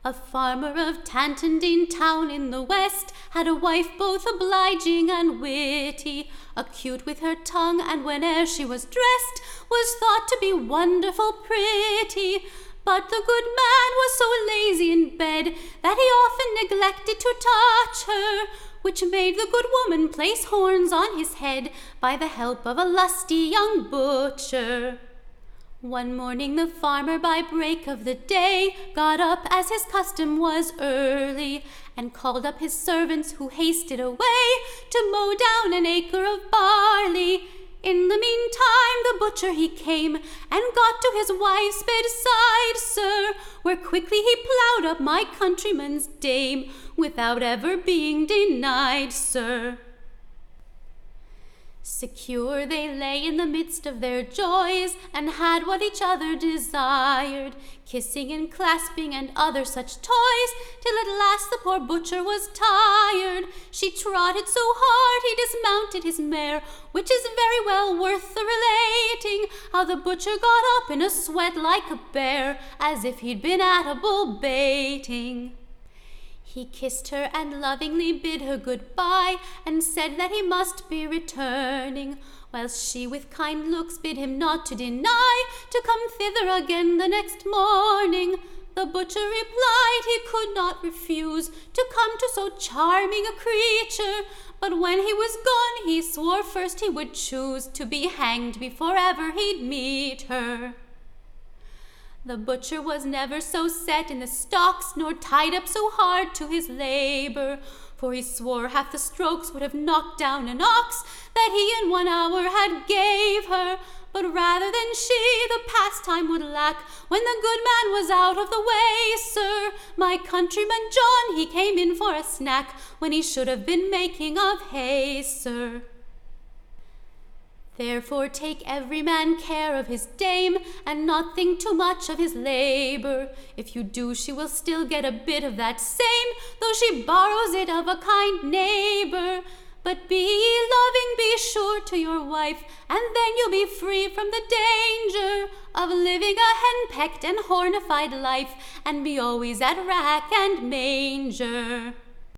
A farmer of Tantondine town in the west had a wife both obliging and witty, acute with her tongue, and whene'er she was dressed, was thought to be wonderful pretty. But the good man was so lazy in bed that he often neglected to touch her, which made the good woman place horns on his head by the help of a lusty young butcher. One morning the farmer by break of the day got up as his custom was early, and called up his servants who hasted away to mow down an acre of barley. In the meantime the butcher he came, and got to his wife's bedside, sir, where quickly he ploughed up my countryman's dame, without ever being denied, sir. Secure they lay in the midst of their joys, and had what each other desired, kissing and clasping and other such toys, till at last the poor butcher was tired. She trotted so hard he dismounted his mare, which is very well worth the relating, how the butcher got up in a sweat like a bear, as if he'd been at a bull baiting. He kissed her and lovingly bid her good-bye, and said that he must be returning, whilst she with kind looks bid him not to deny to come thither again the next morning. The butcher replied he could not refuse to come to so charming a creature, but when he was gone he swore first he would choose to be hanged before ever he'd meet her. The butcher was never so set in the stocks, nor tied up so hard to his labour, for he swore half the strokes would have knocked down an ox that he in 1 hour had gave her. But rather than she the pastime would lack, when the good man was out of the way, sir, my countryman John he came in for a snack, when he should have been making of hay, sir. Therefore take every man care of his dame, and not think too much of his labour. If you do, she will still get a bit of that same, though she borrows it of a kind neighbour. But be ye loving, be sure to your wife, and then you'll be free from the danger of living a henpecked and hornified life, and be always at rack and manger.